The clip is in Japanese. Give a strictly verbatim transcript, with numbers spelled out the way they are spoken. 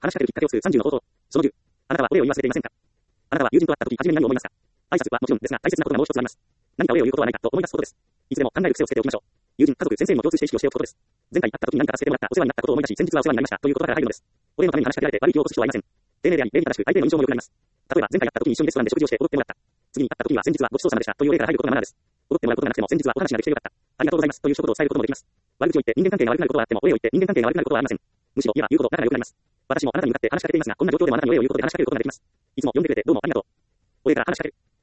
話しかけるきっかけを数さんじゅうの冒頭。そのじゅう。あなたはお礼を言い忘れていませんか？あなたは友人と会った時、初めに何を思いますか？挨拶はもちろんですが、大切なことがもう一つあります。何かお礼を言うことはないかと思い出すことです。いつでも考える癖をつけておきましょう。友人、家族、先生にも共通して意識をしておくことです。前回会った時に何か助けてもらった、お世話になったことを思い出し、先日はお世話になりましたという言葉から入るのです。お礼のために話しかけられて悪い気を起こす人はいません。丁寧であり、礼儀正しく、相手への印象も良くなります。例えば、前回会った時に一緒にレストランで食事をして踊ってもらった。次に会った時には先日はごちそうさまでしたという礼から入ることがマナーです。踊ってもらうことがなくても先日はお話ができてよかった。ありがとうございますという一言を伝えることもできます。悪口を言って人間関係が悪くなることはあっても、お礼を言って人間関係が悪くなることはありません。むしろ言えば言うほど仲が良くなります。私もあなたに向かって話しかけていますが、こんな状況でもあなたにお礼を言うことで話しかけることができます。いつも呼んでくれてどうもありがとう。お礼から話しかける。